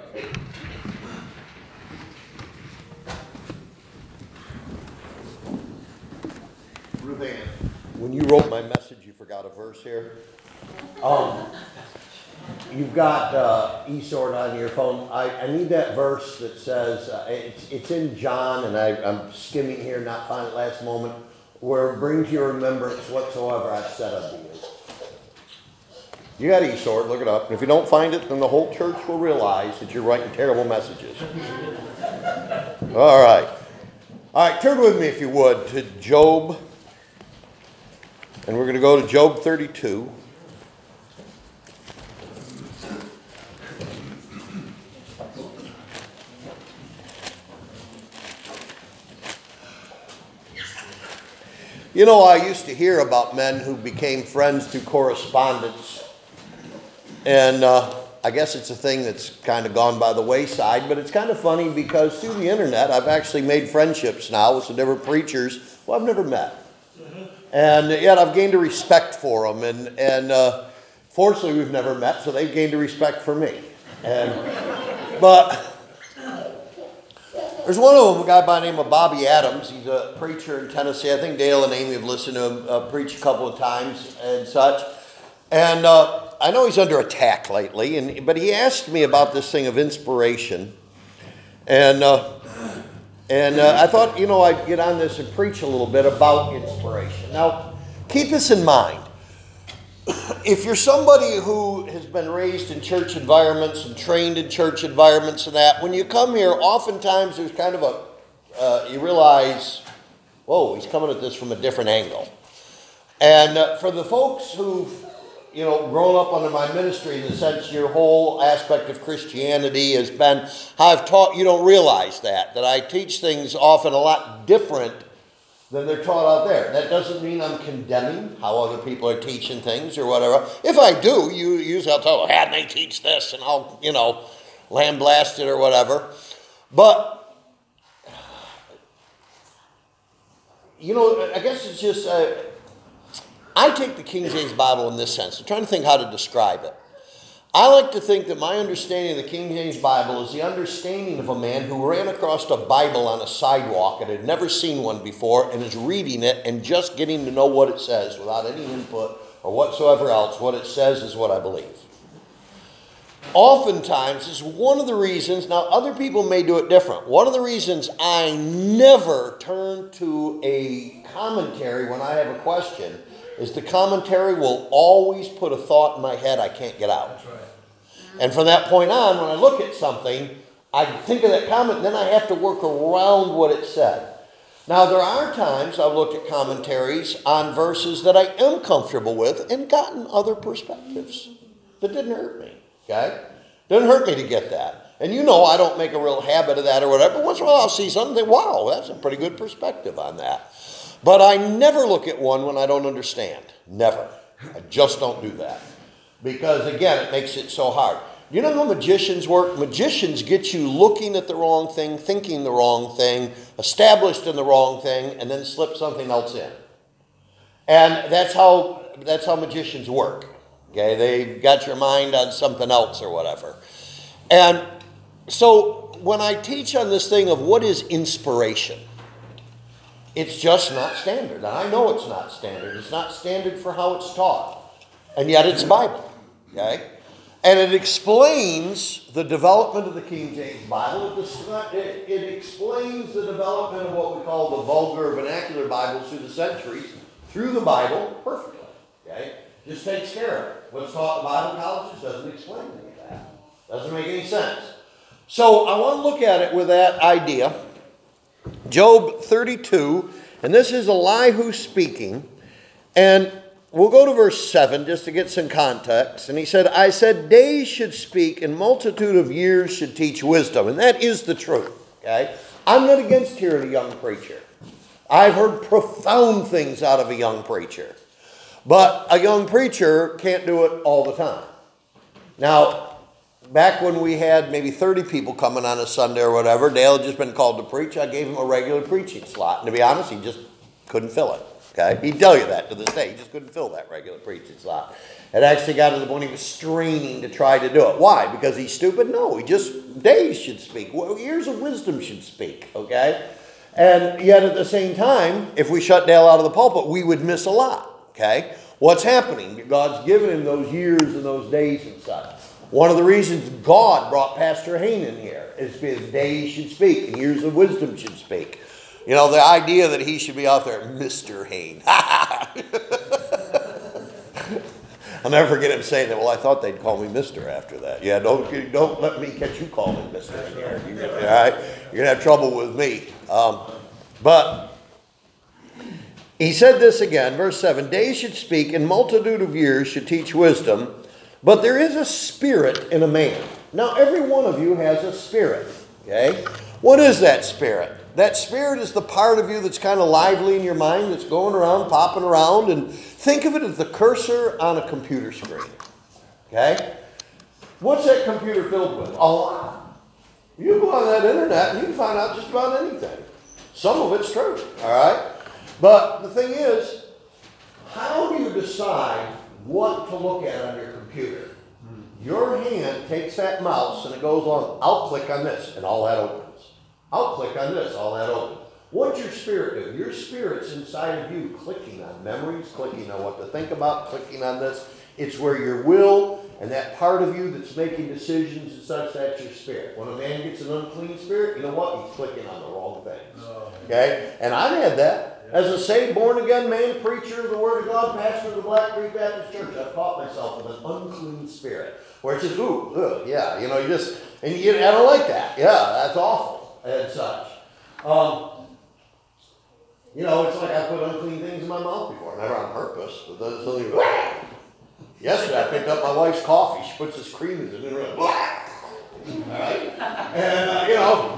Ruth Ann, when you wrote my message, you forgot a verse here. You've got eSword on your phone. I need that verse that says, it's in John, and I'm skimming here, not finding it last moment, where bring to your remembrance whatsoever I've said unto you. You got eSword, look it up. And if you don't find it, then the whole church will realize that you're writing terrible messages. All right. All right, turn with me, if you would, to Job. And we're going to go to Job 32. You know, I used to hear about men who became friends through correspondence. And I guess it's a thing that's kind of gone by the wayside, but it's kind of funny because through the internet, I've actually made friendships now with some different preachers who I've never met. And yet I've gained a respect for them. And fortunately, we've never met, so they've gained a respect for me. But there's one of them, a guy by the name of Bobby Adams. He's a preacher in Tennessee. I think Dale and Amy have listened to him preach a couple of times and such. And I know he's under attack lately, but he asked me about this thing of inspiration. And I thought, I'd get on this and preach a little bit about inspiration. Now, keep this in mind. If you're somebody who has been raised in church environments and trained in church environments and that, when you come here, oftentimes there's kind of you realize, whoa, he's coming at this from a different angle. And for the folks who've, grown up under my ministry in the sense your whole aspect of Christianity has been how I've taught, you don't realize that I teach things often a lot different than they're taught out there. That doesn't mean I'm condemning how other people are teaching things or whatever. If I do, usually I'll tell them, how they teach this, and I'll, lambaste it or whatever. But, I guess it's just, I take the King James Bible in this sense. I'm trying to think how to describe it. I like to think that my understanding of the King James Bible is the understanding of a man who ran across a Bible on a sidewalk and had never seen one before and is reading it and just getting to know what it says without any input or whatsoever else. What it says is what I believe. Oftentimes, this is one of the reasons, now other people may do it different. One of the reasons I never turn to a commentary when I have a question is the commentary will always put a thought in my head I can't get out. That's right. And from that point on, when I look at something, I think of that comment, then I have to work around what it said. Now, there are times I've looked at commentaries on verses that I am comfortable with and gotten other perspectives. That didn't hurt me, okay? Didn't hurt me to get that. And I don't make a real habit of that or whatever, but once in a while I'll see something and think, wow, that's a pretty good perspective on that. But I never look at one when I don't understand. Never. I just don't do that. Because, again, it makes it so hard. You know how magicians work? Magicians get you looking at the wrong thing, thinking the wrong thing, established in the wrong thing, and then slip something else in. And that's how magicians work. Okay, they've got your mind on something else or whatever. And so when I teach on this thing of what is inspiration, it's just not standard. And I know it's not standard. It's not standard for how it's taught. And yet it's Bible. Okay? And it explains the development of the King James Bible. It explains the development of what we call the vulgar vernacular Bibles through the centuries, through the Bible, perfectly. Okay? Just takes care of it. What's taught in Bible colleges doesn't explain any of that. Doesn't make any sense. So I want to look at it with that idea. Job 32, and this is Elihu speaking, and we'll go to verse 7 just to get some context. And he said, I said, days should speak, and multitude of years should teach wisdom. And that is the truth, okay? I'm not against hearing a young preacher. I've heard profound things out of a young preacher. But a young preacher can't do it all the time. Now, back when we had maybe 30 people coming on a Sunday or whatever, Dale had just been called to preach. I gave him a regular preaching slot. And to be honest, he just couldn't fill it. Okay? He'd tell you that to this day. He just couldn't fill that regular preaching slot. It actually got to the point he was straining to try to do it. Why? Because he's stupid? No, he just, days should speak. Well, years of wisdom should speak, okay? And yet at the same time, if we shut Dale out of the pulpit, we would miss a lot, okay? What's happening? God's given him those years and those days and such. One of the reasons God brought Pastor Hain in here is because days should speak and years of wisdom should speak. You know, the idea that he should be out there, Mr. Hain. I'll never forget him saying that. Well, I thought they'd call me Mr. after that. Yeah, don't let me catch you calling me Mr. All right? You're going to have trouble with me. But he said this again, verse 7, days should speak and multitude of years should teach wisdom, but there is a spirit in a man. Now, every one of you has a spirit, okay? What is that spirit? That spirit is the part of you that's kind of lively in your mind, that's going around, popping around, and think of it as the cursor on a computer screen. Okay? What's that computer filled with? A lot. You go on that internet and you can find out just about anything. Some of it's true, all right? But the thing is, how do you decide what to look at on your computer? Your hand takes that mouse and it goes on, I'll click on this, and all that opens. I'll click on this, all that opens. What's your spirit do? Your spirit's inside of you, clicking on memories, clicking on what to think about, clicking on this. It's where your will and that part of you that's making decisions and such, that's your spirit. When a man gets an unclean spirit, you know what? He's clicking on the wrong things. Okay? And I've had that. As a saved, born-again man, preacher of the Word of God, pastor of the Black Creek Baptist Church, I've caught myself with an unclean spirit. Where it's just, yeah, you know, I don't like that. Yeah, that's awful and such. You know, it's like I put unclean things in my mouth before, never on purpose, but then suddenly, yesterday I picked up my wife's coffee. She puts this cream in it, and it all right? And,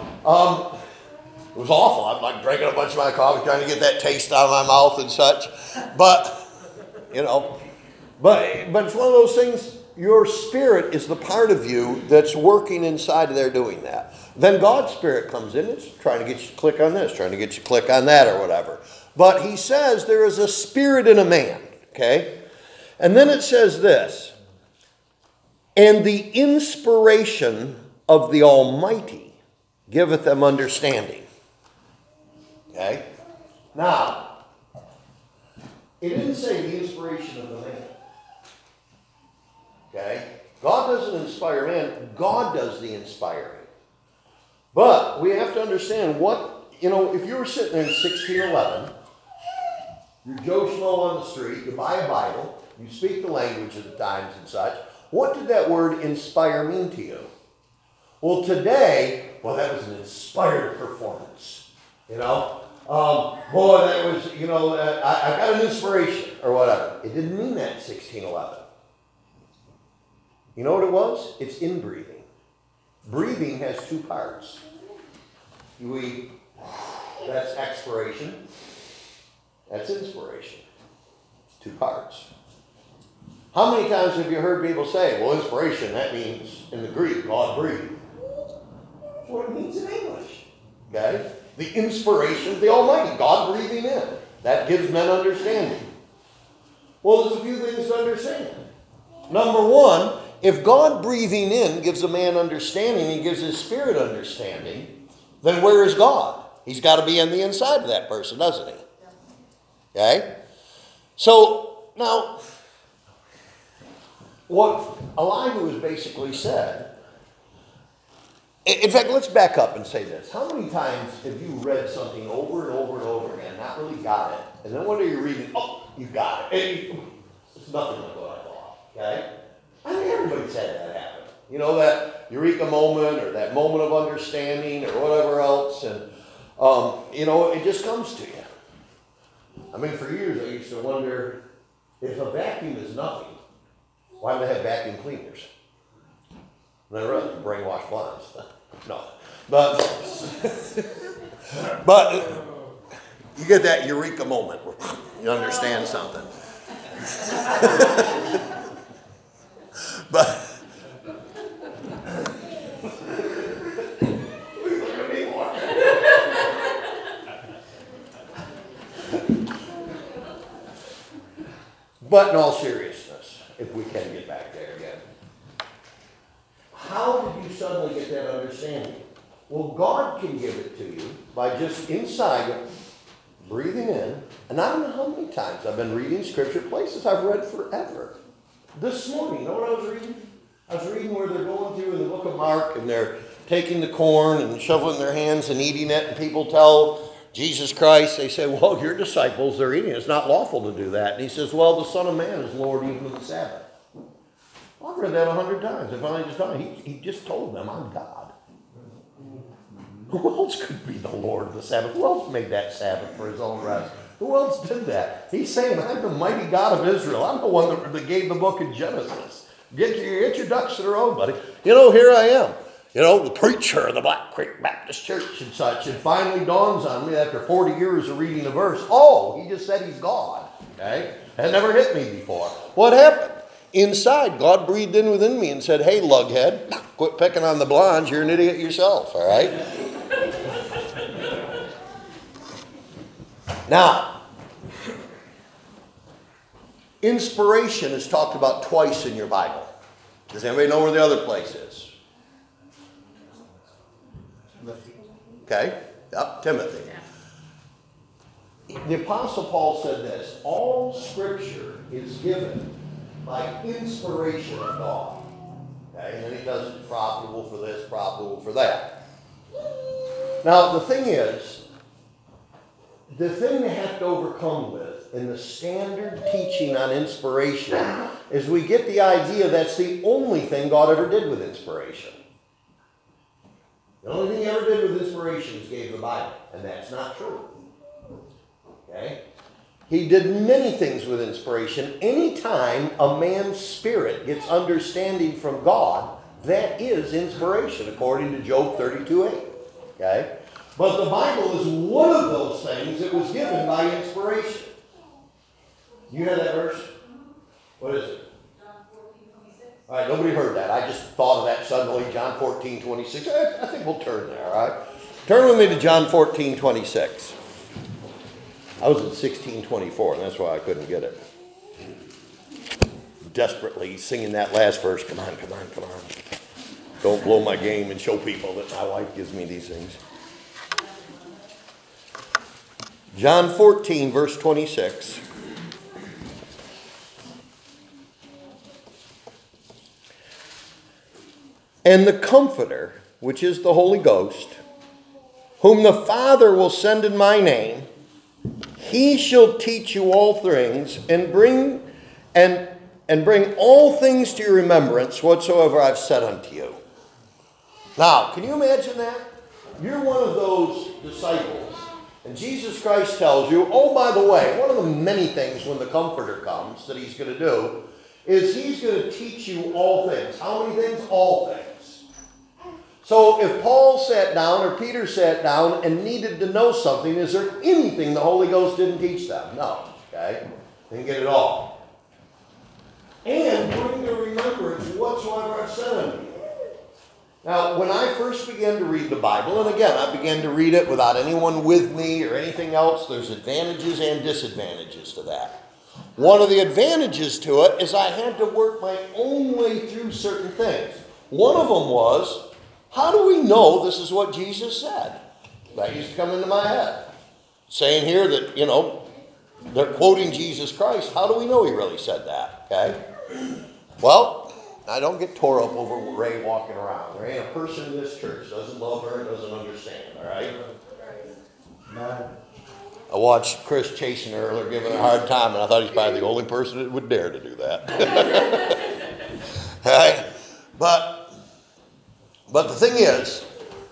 it was awful. I'm like drinking a bunch of my coffee, trying to get that taste out of my mouth and such. But, but it's one of those things, your spirit is the part of you that's working inside of there doing that. Then God's spirit comes in, it's trying to get you to click on this, trying to get you to click on that or whatever. But he says there is a spirit in a man, okay? And then it says this, and the inspiration of the Almighty giveth them understanding. Okay? Now, it didn't say the inspiration of the man. Okay? God doesn't inspire man, God does the inspiring. But we have to understand if you were sitting there in 1611, you're Joe Schmo on the street, you buy a Bible, you speak the language of the times and such, what did that word inspire mean to you? Well, today, that was an inspired performance. That was, I got an inspiration or whatever. It didn't mean that in 1611. You know what it was? It's inbreathing. Breathing has two parts. That's expiration. That's inspiration. It's two parts. How many times have you heard people say, well, inspiration, that means in the Greek, God breathed. That's what it means in English. Okay? The inspiration of the Almighty, God breathing in. That gives men understanding. Well, there's a few things to understand. Number one, if God breathing in gives a man understanding, he gives his spirit understanding, then where is God? He's got to be on the inside of that person, doesn't he? Okay? So, now, what Elihu has basically said, in fact, let's back up and say this. How many times have you read something over and over and over again, not really got it, and then one day you're reading, you got it. It's nothing like what I thought, okay? I think everybody's had that happen. You know, that eureka moment or that moment of understanding or whatever else, and, it just comes to you. I mean, for years I used to wonder, if a vacuum is nothing, why do they have vacuum cleaners? And I realized brainwashed blinds. No. But you get that eureka moment where you understand something. But But in all seriousness, if we can get back there again, how did you suddenly get that understanding? Well, God can give it to you by just inside breathing in. And I don't know how many times I've been reading scripture, places I've read forever. This morning, you know what I was reading? I was reading where they're going through in the book of Mark, and they're taking the corn and shoveling their hands and eating it, and people tell Jesus Christ, they say, well, your disciples, they're eating it. It's not lawful to do that. And he says, well, the Son of Man is Lord even of the Sabbath. Well, I've read that 100 times. I finally just told him, he just told them, I'm God. Who else could be the Lord of the Sabbath? Who else made that Sabbath for his own rest? Who else did that? He's saying, I'm the mighty God of Israel. I'm the one that gave the book of Genesis. Get your ducks in a row, buddy. You know, here I am. You know, the preacher of the Black Creek Baptist Church and such. It finally dawns on me after 40 years of reading the verse. Oh, he just said he's God. Okay? That never hit me before. What happened? Inside, God breathed in within me and said, hey, lughead, quit picking on the blondes. You're an idiot yourself, all right? Now, inspiration is talked about twice in your Bible. Does anybody know where the other place is? Okay, yep, Timothy. The Apostle Paul said this, all Scripture is given by inspiration of God. Okay, and then he does it profitable for this, profitable for that. Now, the thing is, the thing they have to overcome with in the standard teaching on inspiration is we get the idea that's the only thing God ever did with inspiration. The only thing he ever did with inspiration is gave the Bible, and that's not true. Okay? He did many things with inspiration. Anytime a man's spirit gets understanding from God, that is inspiration, according to Job 32:8. Okay? But the Bible is one of those things that was given by inspiration. You hear that verse? What is it? All right, nobody heard that. I just thought of that suddenly. John 14:26. I think we'll turn there, all right? Turn with me to John 14:26. I was at 16:24, and that's why I couldn't get it. Desperately singing that last verse. Come on, come on, come on. Don't blow my game and show people that my wife gives me these things. John 14, verse 26. And the Comforter, which is the Holy Ghost, whom the Father will send in my name, he shall teach you all things and bring all things to your remembrance whatsoever I've said unto you. Now, can you imagine that? You're one of those disciples, and Jesus Christ tells you, oh, by the way, one of the many things when the Comforter comes that he's going to do is he's going to teach you all things. How many things? All things. So if Paul sat down or Peter sat down and needed to know something, is there anything the Holy Ghost didn't teach them? No. Okay? They can get it all. And bring to remembrance whatsoever I've said unto you. Now, when I first began to read the Bible, and again, I began to read it without anyone with me or anything else, there's advantages and disadvantages to that. One of the advantages to it is I had to work my own way through certain things. One of them was, how do we know this is what Jesus said? That used to come into my head. Saying here that, you know, they're quoting Jesus Christ. How do we know he really said that? Okay? Well, I don't get tore up over Ray walking around. There ain't a person in this church doesn't love her and doesn't understand, all right? I watched Chris chasing her earlier, giving her a hard time, and I thought he's probably the only person that would dare to do that. All right? But the thing is,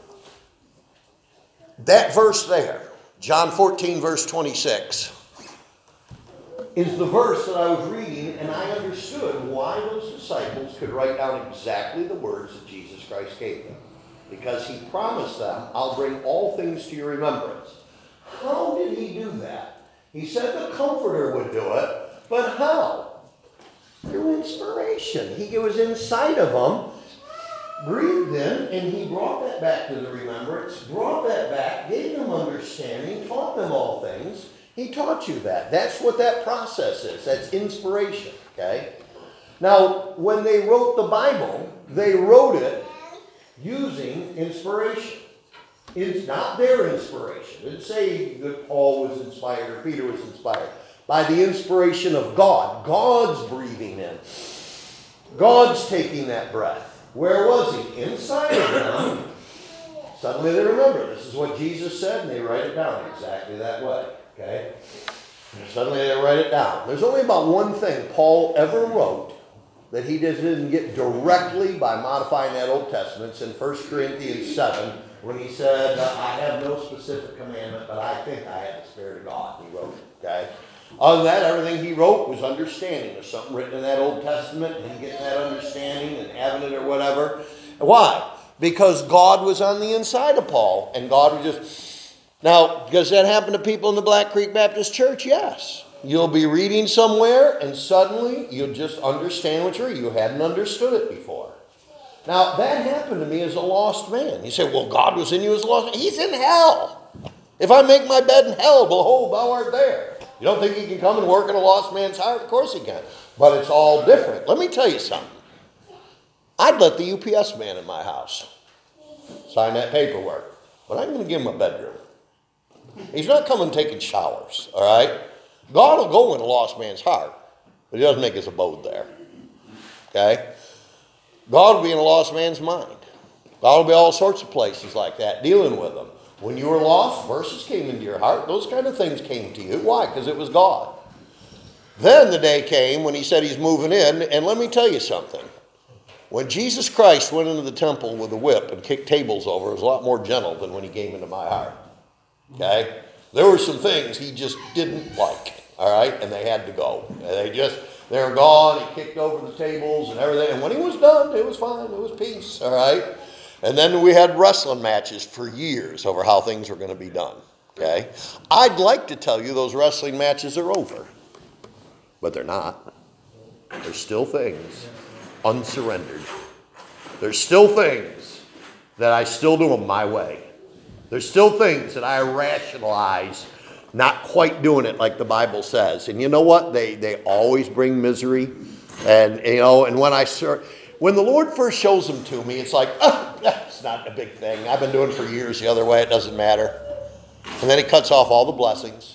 that verse there, John 14, verse 26, is the verse that I was reading, and I understood why those disciples could write down exactly the words that Jesus Christ gave them. Because he promised them, I'll bring all things to your remembrance. How did he do that? He said the Comforter would do it, but how? Through inspiration. It was inside of them, breathed in, and he brought that back to the remembrance, brought that back, gave them understanding, taught them all things. He taught you that. That's what that process is. That's inspiration, okay? Now, when they wrote the Bible, they wrote it using inspiration. It's not their inspiration. It didn't say that Paul was inspired or Peter was inspired. By the inspiration of God. God's breathing in. God's taking that breath. Where was he? Inside of them. Suddenly they remember. This is what Jesus said, and they write it down exactly that way. Okay? And suddenly they write it down. There's only about one thing Paul ever wrote that he just didn't get directly by modifying that Old Testament. It's in 1 Corinthians 7, when he said, I have no specific commandment, but I think I have the Spirit of God. He wrote it. Okay? Other than that, everything he wrote was understanding. There's something written in that Old Testament, and him getting that understanding and having it or whatever. Why? Because God was on the inside of Paul, and God was just... Now, does that happen to people in the Black Creek Baptist Church? Yes. You'll be reading somewhere, and suddenly you'll just understand what you're reading. You hadn't understood it before. Now, that happened to me as a lost man. You say, well, God was in you as a lost man. He's in hell. If I make my bed in hell, behold, thou art there. You don't think he can come and work in a lost man's heart? Of course he can. But it's all different. Let me tell you something. I'd let the UPS man in my house sign that paperwork. But I'm going to give him a bedroom. He's not coming taking showers, all right? God will go in a lost man's heart, but he doesn't make his abode there. Okay? God will be in a lost man's mind. God will be all sorts of places like that, dealing with them. When you were lost, verses came into your heart. Those kind of things came to you. Why? Because it was God. Then the day came when he said he's moving in, and let me tell you something. When Jesus Christ went into the temple with a whip and kicked tables over, it was a lot more gentle than when he came into my heart. Okay? There were some things he just didn't like, all right? And they had to go. And they were gone. He kicked over the tables and everything. And when he was done, it was fine. It was peace, all right? And then we had wrestling matches for years over how things were going to be done, okay? I'd like to tell you those wrestling matches are over, but they're not. There's still things unsurrendered. There's still things that I still do them my way. There's still things that I rationalize not quite doing it like the Bible says. And you know what? They always bring misery. And, you know, and when the Lord first shows them to me, it's like, that's not a big thing. I've been doing it for years the other way. It doesn't matter. And then he cuts off all the blessings.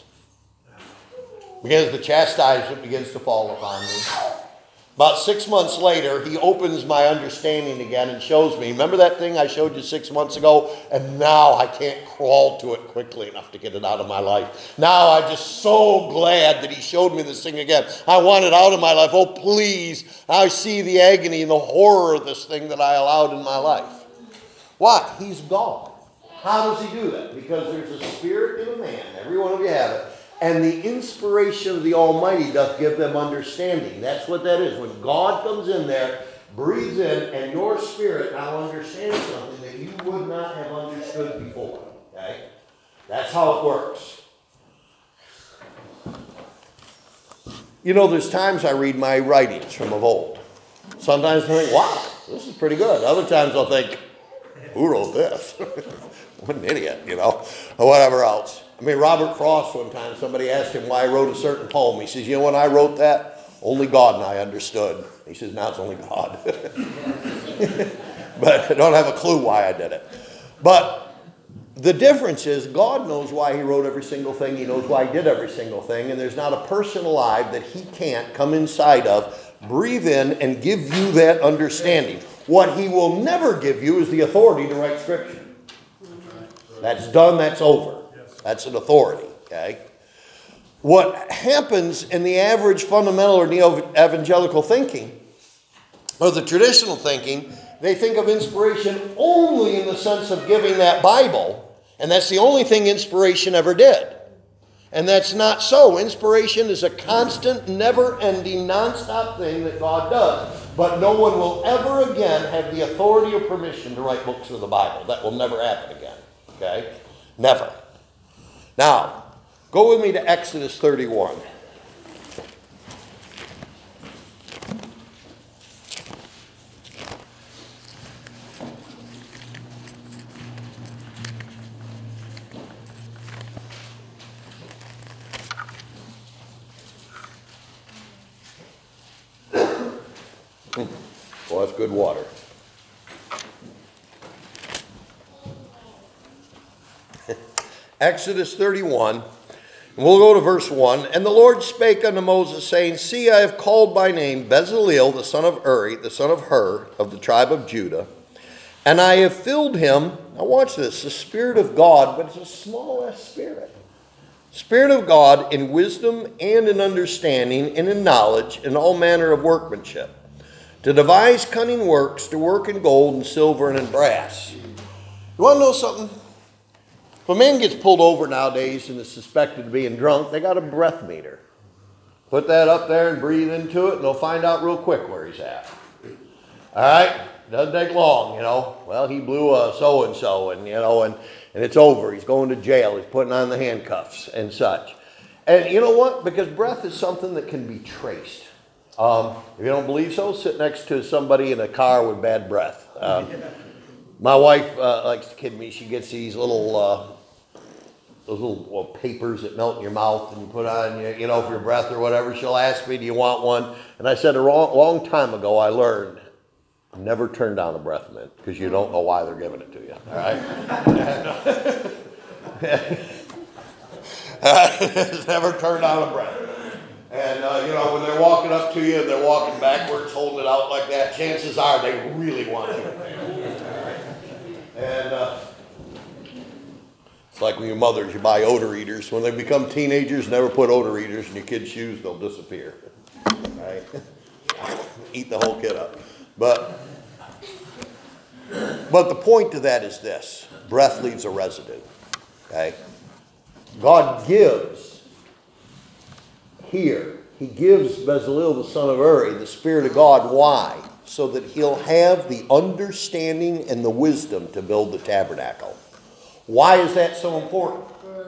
Because the chastisement begins to fall upon me. About 6 months later, he opens my understanding again and shows me. Remember that thing I showed you 6 months ago? And now I can't crawl to it quickly enough to get it out of my life. Now I'm just so glad that he showed me this thing again. I want it out of my life. Oh, please. I see the agony and the horror of this thing that I allowed in my life. Why? He's God. How does he do that? Because there's a spirit in a man. Every one of you have it. And the inspiration of the Almighty doth give them understanding. That's what that is. When God comes in there, breathes in, and your spirit now understands something that you would not have understood before. Okay? That's how it works. You know, there's times I read my writings from of old. Sometimes I think, wow, this is pretty good. Other times I'll think, who wrote this? What an idiot, you know, or whatever else. I mean, Robert Frost, one time, somebody asked him why he wrote a certain poem. He says, you know, when I wrote that, only God and I understood. He says, now it's only God. But I don't have a clue why I did it. But the difference is God knows why he wrote every single thing. He knows why he did every single thing. And there's not a person alive that he can't come inside of, breathe in, and give you that understanding. What he will never give you is the authority to write Scripture. That's done, that's over. That's an authority, okay? What happens in the average fundamental or neo-evangelical thinking, or the traditional thinking, they think of inspiration only in the sense of giving that Bible, and that's the only thing inspiration ever did. And that's not so. Inspiration is a constant, never-ending, non-stop thing that God does. But no one will ever again have the authority or permission to write books of the Bible. That will never happen again, okay? Never. Now, go with me to Exodus 31. good water. Exodus 31. We'll go to verse 1. And the Lord spake unto Moses, saying, See, I have called by name Bezaleel, the son of Uri, the son of Hur, of the tribe of Judah. And I have filled him, now watch this, the Spirit of God, but it's a small s spirit. Spirit of God in wisdom and in understanding and in knowledge and all manner of workmanship, to devise cunning works, to work in gold and silver and in brass. You want to know something? If a man gets pulled over nowadays and is suspected of being drunk, they got a breath meter. Put that up there and breathe into it, and they'll find out real quick where he's at. All right? Doesn't take long, Well, he blew a so-and-so, and it's over. He's going to jail. He's putting on the handcuffs and such. And you know what? Because breath is something that can be traced. If you don't believe so, sit next to somebody in a car with bad breath. My wife likes to kid me. She gets these little papers that melt in your mouth and you put on, for your breath or whatever. She'll ask me, do you want one? And I said a long time ago, I learned, never turn down a breath mint because you don't know why they're giving it to you. All right? Never turn down a breath. And, when they're walking up to you and they're walking backwards, holding it out like that, chances are they really want you. And it's like when your mothers, you buy odor eaters. When they become teenagers, never put odor eaters in your kids' shoes, they'll disappear. Right? Eat the whole kid up. But the point to that is this. Breath leaves a residue. Okay? God gives here. He gives Bezaleel, the son of Uri, the Spirit of God. Why? So that he'll have the understanding and the wisdom to build the tabernacle. Why is that so important?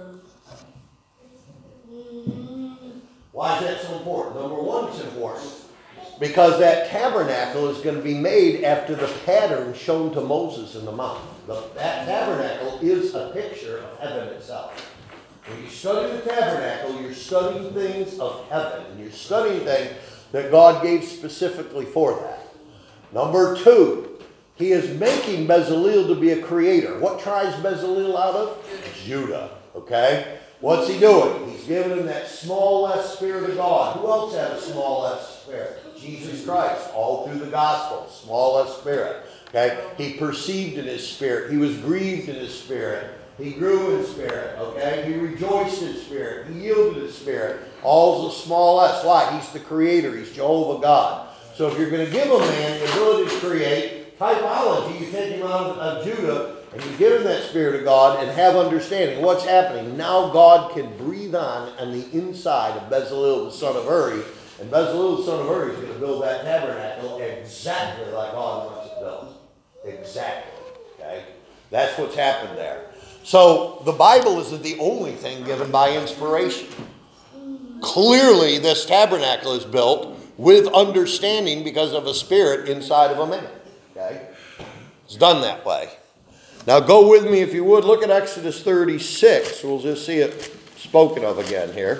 Why is that so important? Number one, it's important because that tabernacle is going to be made after the pattern shown to Moses in the mount. That tabernacle is a picture of heaven itself. When you study the tabernacle, you're studying things of heaven. And you're studying things that God gave specifically for that. Number two, he is making Bezaleel to be a creator. What tribe's Bezaleel out of? Judah. Okay? What's he doing? He's giving him that small s Spirit of God. Who else had a small s spirit? Jesus Christ. All through the gospel. Small s spirit. Okay? He perceived in his spirit. He was grieved in his spirit. He grew in spirit. Okay? He rejoiced in spirit. He yielded in spirit. All's a small s. Why? He's the creator. He's Jehovah God. So if you're going to give a man the ability to create, typology, you take him out of Judah and you give him that Spirit of God and have understanding. What's happening? Now God can breathe on the inside of Bezaleel, the son of Uri. And Bezaleel, the son of Uri, is going to build that tabernacle exactly like God wants it built. Exactly. Okay? That's what's happened there. So the Bible isn't the only thing given by inspiration. Clearly, this tabernacle is built with understanding because of a spirit inside of a man. Okay? It's done that way. Now go with me, if you would, look at Exodus 36. We'll just see it spoken of again here.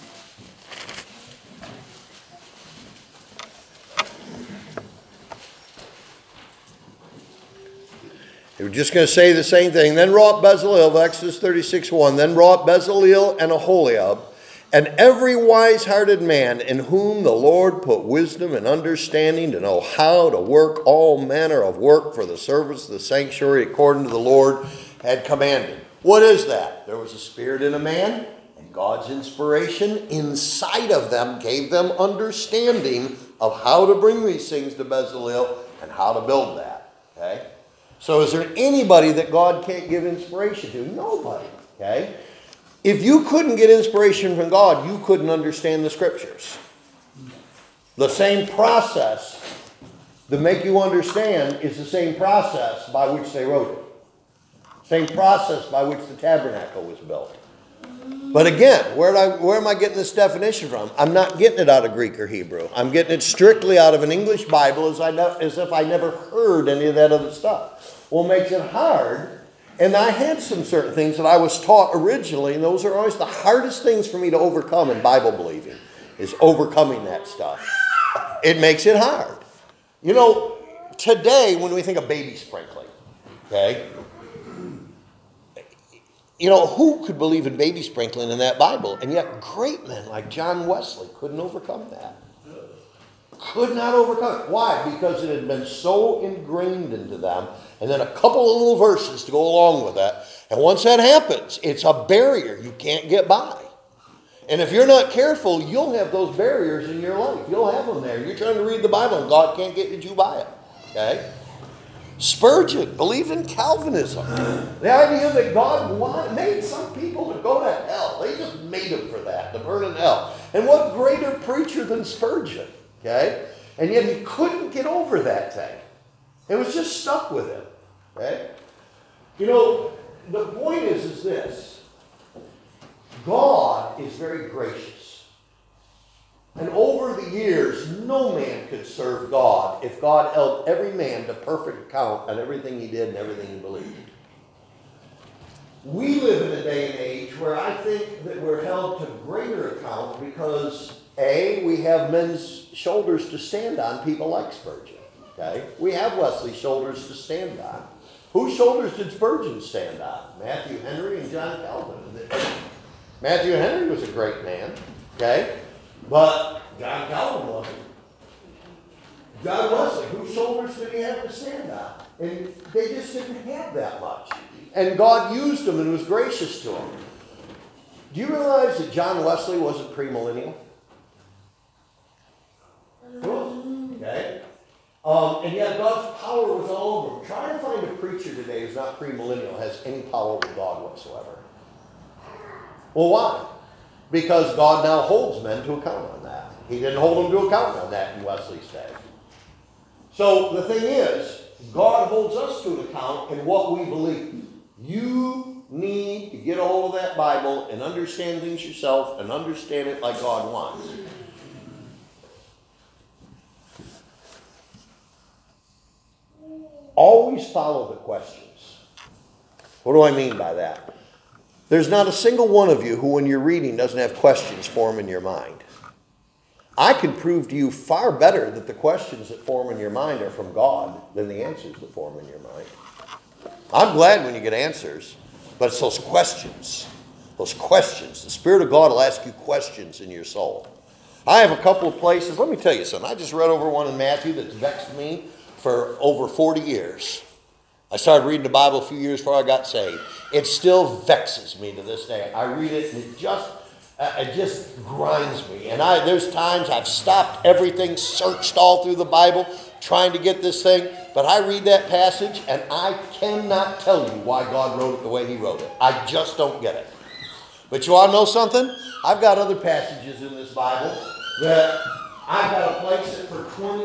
We're just going to say the same thing. Then wrought Bezaleel, Exodus 36:1. Then wrought Bezaleel and Aholiab, and every wise-hearted man in whom the Lord put wisdom and understanding to know how to work all manner of work for the service of the sanctuary according to the Lord had commanded. What is that? There was a spirit in a man, and God's inspiration inside of them gave them understanding of how to bring these things to Bezaleel and how to build that. Okay? So is there anybody that God can't give inspiration to? Nobody. Okay? If you couldn't get inspiration from God, you couldn't understand the Scriptures. The same process to make you understand is the same process by which they wrote it. Same process by which the tabernacle was built. But again, where am I getting this definition from? I'm not getting it out of Greek or Hebrew. I'm getting it strictly out of an English Bible as if I never heard any of that other stuff. Well, it makes it hard. And I had some certain things that I was taught originally, and those are always the hardest things for me to overcome in Bible believing, is overcoming that stuff. It makes it hard. today, when we think of baby sprinkling, okay, you know, who could believe in baby sprinkling in that Bible? And yet great men like John Wesley couldn't overcome that. Could not overcome it. Why? Because it had been so ingrained into them. And then a couple of little verses to go along with that. And once that happens, it's a barrier you can't get by. And if you're not careful, you'll have those barriers in your life. You'll have them there. You're trying to read the Bible and God can't get you by it. Okay? Spurgeon believed in Calvinism. The idea that God made some people to go to hell. They just made them for that, to burn in hell. And what greater preacher than Spurgeon? Okay? And yet he couldn't get over that thing. It was just stuck with him. Okay? You know, the point is this. God is very gracious. And over the years, no man could serve God if God held every man to perfect account on everything he did and everything he believed. We live in a day and age where I think that we're held to greater account because, A, we have men's shoulders to stand on, people like Spurgeon. Okay? We have Wesley's shoulders to stand on. Whose shoulders did Spurgeon stand on? Matthew Henry and John Calvin. Matthew Henry was a great man. Okay? But John Calvin wasn't. John Wesley, whose shoulders did he have to stand on? And they just didn't have that much. And God used them and was gracious to them. Do you realize that John Wesley wasn't premillennial? Okay. And yet God's power was all over him. Try to find a preacher today who's not premillennial, has any power with God whatsoever. Well, why? Because God now holds men to account on that. He didn't hold them to account on that in Wesley's day. So the thing is, God holds us to account in what we believe. You need to get a hold of that Bible and understand things yourself and understand it like God wants. Always follow the questions. What do I mean by that? There's not a single one of you who, when you're reading, doesn't have questions form in your mind. I can prove to you far better that the questions that form in your mind are from God than the answers that form in your mind. I'm glad when you get answers, but it's those questions. Those questions. The Spirit of God will ask you questions in your soul. I have a couple of places. Let me tell you something. I just read over one in Matthew that's vexed me for over 40 years. I started reading the Bible a few years before I got saved. It still vexes me to this day. I read it and it just grinds me. And there's times I've stopped everything, searched all through the Bible, trying to get this thing. But I read that passage and I cannot tell you why God wrote it the way he wrote it. I just don't get it. But you want to know something? I've got other passages in this Bible that I've got to place it for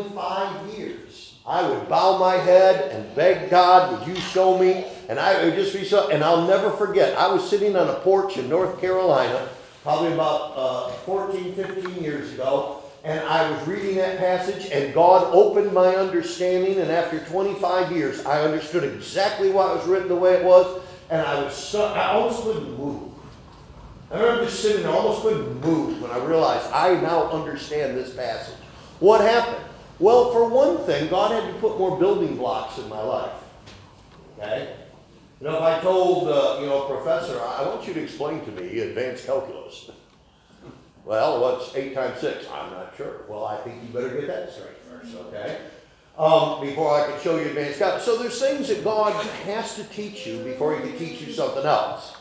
25 years. I would bow my head and beg God, would you show me? And I would just be so, and I'll never forget. I was sitting on a porch in North Carolina, probably about 14, 15 years ago, and I was reading that passage, and God opened my understanding, and after 25 years, I understood exactly what was written the way it was, and I almost couldn't move. I remember just sitting there, almost couldn't move when I realized I now understand this passage. What happened? Well, for one thing, God had to put more building blocks in my life. Okay? You know, if I told, a professor, I want you to explain to me advanced calculus. Well, what's 8 times 6? I'm not sure. Well, I think you better get that straight first, okay? Before I can show you advanced calculus. So there's things that God has to teach you before he can teach you something else.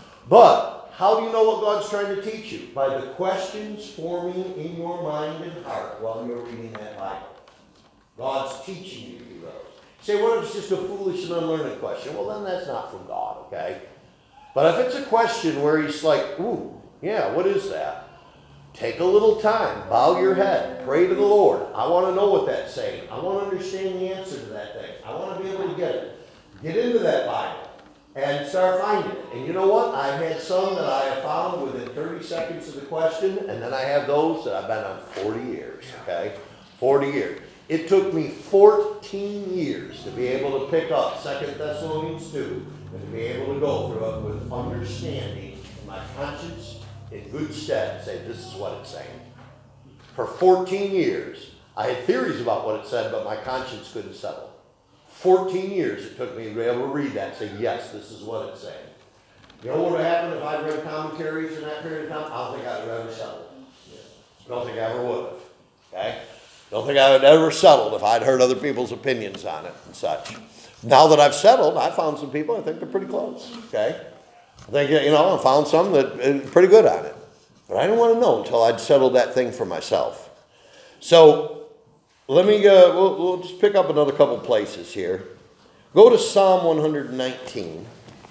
But how do you know what God's trying to teach you? By the questions forming in your mind and heart while you're reading that Bible. God's teaching you to do those. You say, what if it's just a foolish and unlearned question? Well, then that's not from God, okay? But if it's a question where he's like, ooh, yeah, what is that? Take a little time, bow your head, pray to the Lord. I want to know what that's saying. I want to understand the answer to that thing. I want to be able to get it. Get into that Bible and start finding it. And you know what? I've had some that I have found within 30 seconds of the question, and then I have those that I've been on 40 years, okay? 40 years. It took me 14 years to be able to pick up 2 Thessalonians 2 and to be able to go through it with understanding in my conscience in good stead and say, this is what it's saying. For 14 years, I had theories about what it said, but my conscience couldn't settle. 14 years it took me to be able to read that and say, yes, this is what it's saying. You know what would have happened if I'd read commentaries in that period of time? I don't think I'd have ever settled. I don't think I ever would have. Okay? Don't think I would have ever settled if I'd heard other people's opinions on it and such. Now that I've settled, I found some people, I think they're pretty close. Okay? I think, I found some that are pretty good on it. But I didn't want to know until I'd settled that thing for myself. So, let me go, we'll just pick up another couple places here. Go to Psalm 119.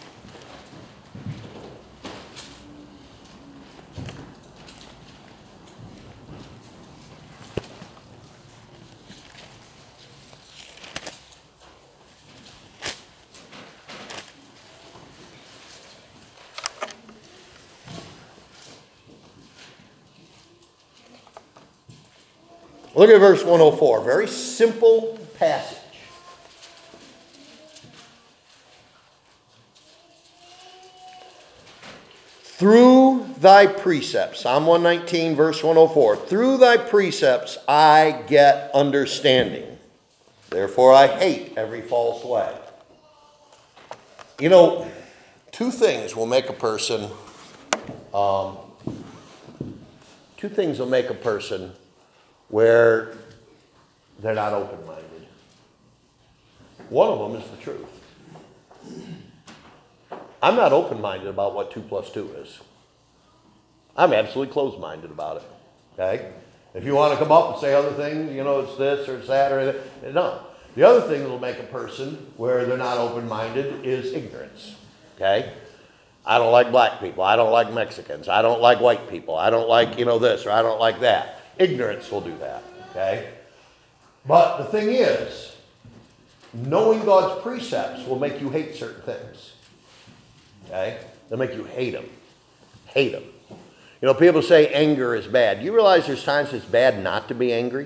Look at verse 104. Very simple passage. Through thy precepts, Psalm 119, verse 104. Through thy precepts I get understanding. Therefore I hate every false way. You know, two things will make a person where they're not open-minded. One of them is the truth. I'm not open-minded about what 2 plus 2 is. I'm absolutely closed-minded about it. Okay? If you want to come up and say other things, it's this or it's that or that, no. The other thing that will make a person where they're not open-minded is ignorance. Okay? I don't like black people. I don't like Mexicans. I don't like white people. I don't like, this or I don't like that. Ignorance will do that, okay? But the thing is, knowing God's precepts will make you hate certain things, okay? They'll make you hate them. Hate them. People say anger is bad. Do you realize there's times it's bad not to be angry?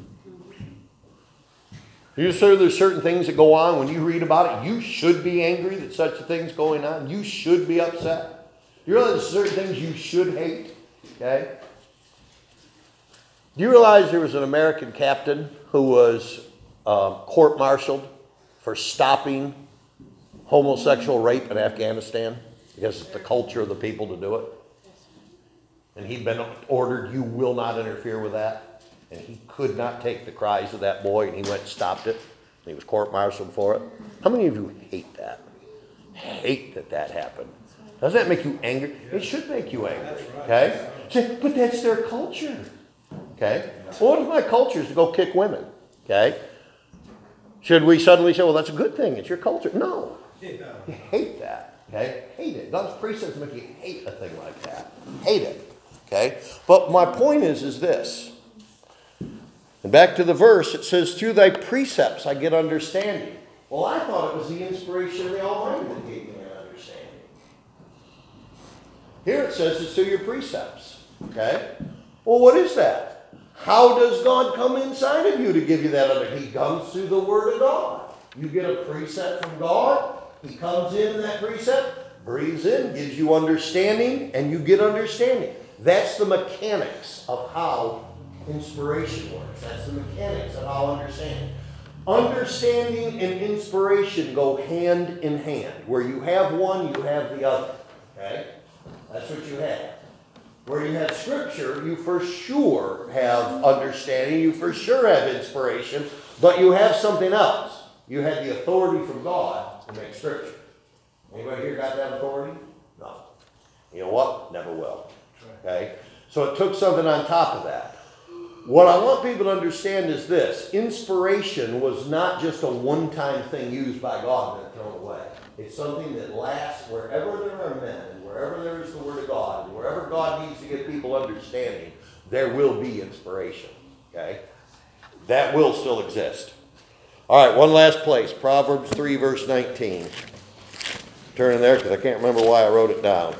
You sure there's certain things that go on when you read about it, you should be angry that such a thing's going on. You should be upset. You realize there's certain things you should hate, okay? Do you realize there was an American captain who was court-martialed for stopping homosexual rape in Afghanistan because it's the culture of the people to do it? And he'd been ordered, you will not interfere with that. And he could not take the cries of that boy, and he went and stopped it. And he was court-martialed for it. How many of you hate that? Hate that happened. Doesn't that make you angry? It should make you angry, okay? But that's their culture. Okay? Well, what if my culture is to go kick women? Okay? Should we suddenly say, well, that's a good thing. It's your culture. No. You hate that. Okay? Hate it. God's precepts make you hate a thing like that. Hate it. Okay? But my point is this. And back to the verse, it says, through thy precepts I get understanding. Well, I thought it was the inspiration of the Almighty that gave me an understanding. Here it says it's through your precepts. Okay? Well, what is that? How does God come inside of you to give you that understanding? He comes through the Word of God. You get a precept from God. He comes in that precept, breathes in, gives you understanding, and you get understanding. That's the mechanics of how inspiration works. That's the mechanics of how understanding. Understanding and inspiration go hand in hand. Where you have one, you have the other. Okay? That's what you have. Where you have Scripture, you for sure have understanding, you for sure have inspiration, but you have something else. You had the authority from God to make Scripture. Anybody here got that authority? No. You know what? Never will. Okay? So it took something on top of that. What I want people to understand is this. Inspiration was not just a one-time thing used by God and then thrown away. It's something that lasts wherever there are men, and wherever there is the Word of God, and wherever God needs to give people understanding, there will be inspiration. Okay? That will still exist. All right, one last place. Proverbs 3, verse 19. Turn in there because I can't remember why I wrote it down.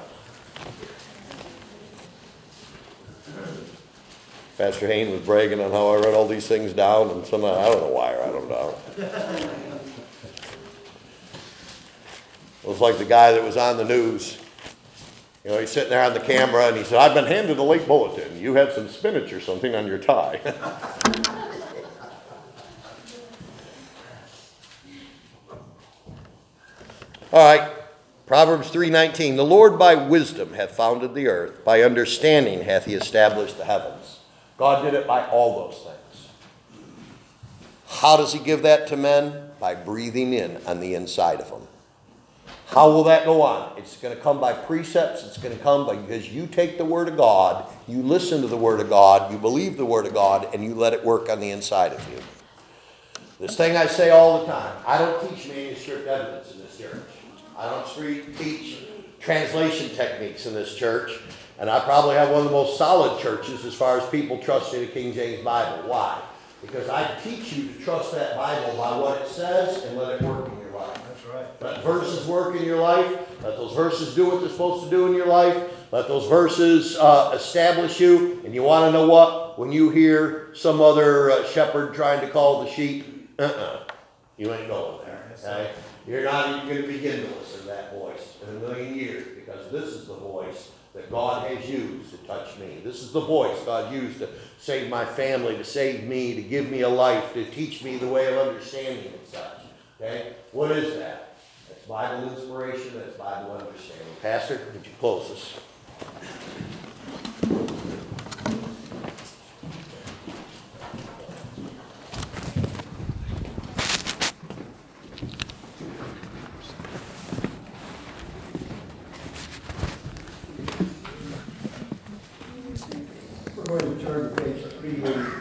Pastor Hayne was bragging on how I wrote all these things down, and somehow I don't know why I wrote them down. It was like the guy that was on the news. He's sitting there on the camera, and he said, I've been handed a late bulletin. You had some spinach or something on your tie. All right. Proverbs 3:19. The Lord by wisdom hath founded the earth. By understanding hath he established the heavens. God did it by all those things. How does he give that to men? By breathing in on the inside of them. How will that go on? It's going to come by precepts. It's going to come because you take the Word of God, you listen to the Word of God, you believe the Word of God, and you let it work on the inside of you. This thing I say all the time, I don't teach manuscript evidence in this church. I don't teach translation techniques in this church. And I probably have one of the most solid churches as far as people trusting the King James Bible. Why? Because I teach you to trust that Bible by what it says and let it work in your life. That's right. Let verses work in your life. Let those verses do what they're supposed to do in your life. Let those verses establish you. And you want to know what? When you hear some other shepherd trying to call the sheep, you ain't going there. Okay? You're not even going to begin to listen to that voice in a million years, because this is the voice that God has used to touch me. This is the voice God used to save my family, to save me, to give me a life, to teach me the way of understanding and such. Okay? What is that? That's Bible inspiration, that's Bible understanding. Pastor, would you close this? We're going to turn to page 383.